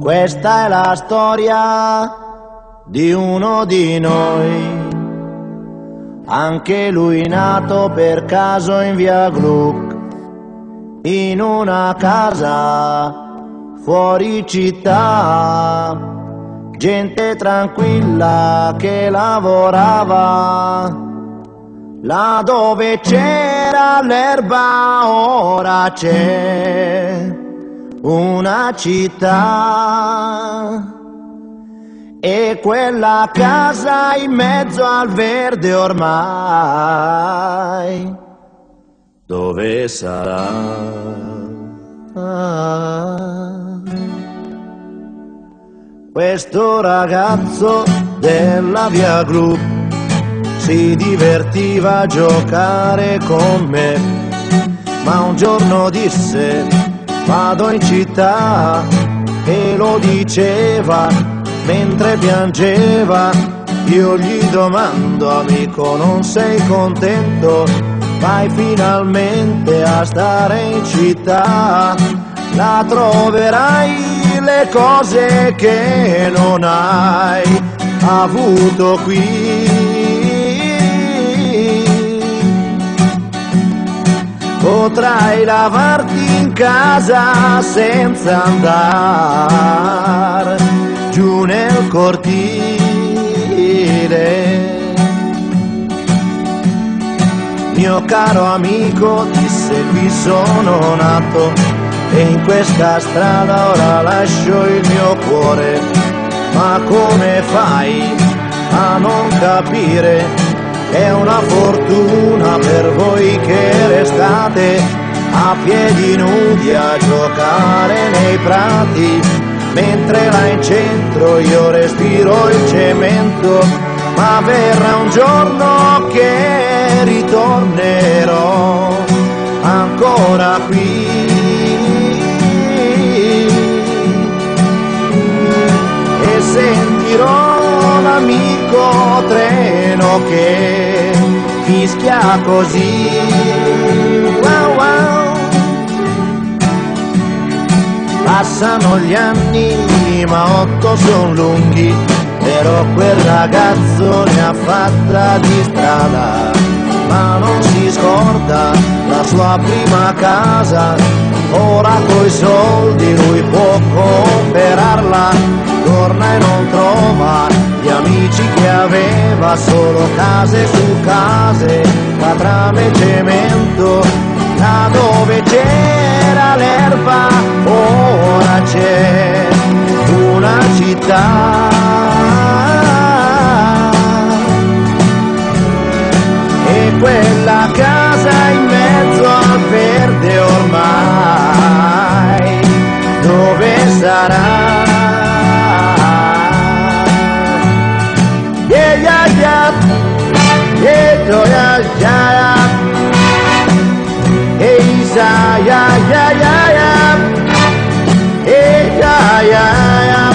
Questa è la storia di uno di noi, anche lui nato per caso in via Gluck, in una casa fuori città, gente tranquilla che lavorava. Là dove c'era l'erba ora c'è una città, e quella casa in mezzo al verde ormai dove sarà? Questo ragazzo della via Gluck si divertiva a giocare con me, ma un giorno disse: vado in città, e lo diceva mentre piangeva. Io gli domando: amico, non sei contento? Vai finalmente a stare in città, là troverai le cose che non hai avuto qui. Potrai lavarti in casa senza andare giù nel cortile. Mio caro amico, disse, qui sono nato e in questa strada ora lascio il mio cuore. Ma come fai a non capire? È una fortuna per voi che restate a piedi nudi a giocare nei prati, mentre là in centro io respiro il cemento. Ma verrà un giorno che ritornerò ancora qui, e sentirò l'amico treno che fischia così. Wow, wow. Passano gli anni ma 8 son lunghi, però quel ragazzo ne ha fatta di strada, ma non si scorda la sua prima casa. Ora coi soldi lui può comprarla, torna e non trova gli amici che aveva, solo case su case, catrame e cemento. Là dove c'era l'erba ora c'è una città, e quella casa in mezzo al verde ormai dove sarà? Yeah, yeah, yeah, yeah, yeah, yeah, hey, yeah, yeah, yeah, yeah, hey, yeah, yeah, yeah,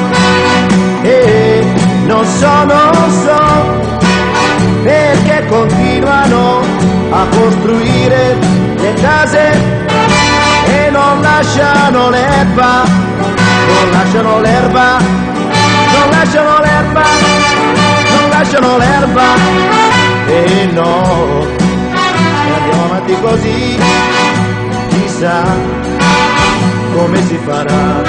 hey, non so perché continuano a costruire le case e non lasciano l'erba, non lasciano l'erba, non lasciano l'erba, non lasciano l'erba, e no, e andiamo avanti così, chissà come si farà,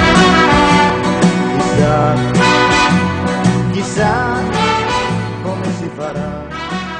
chissà, chissà come si farà.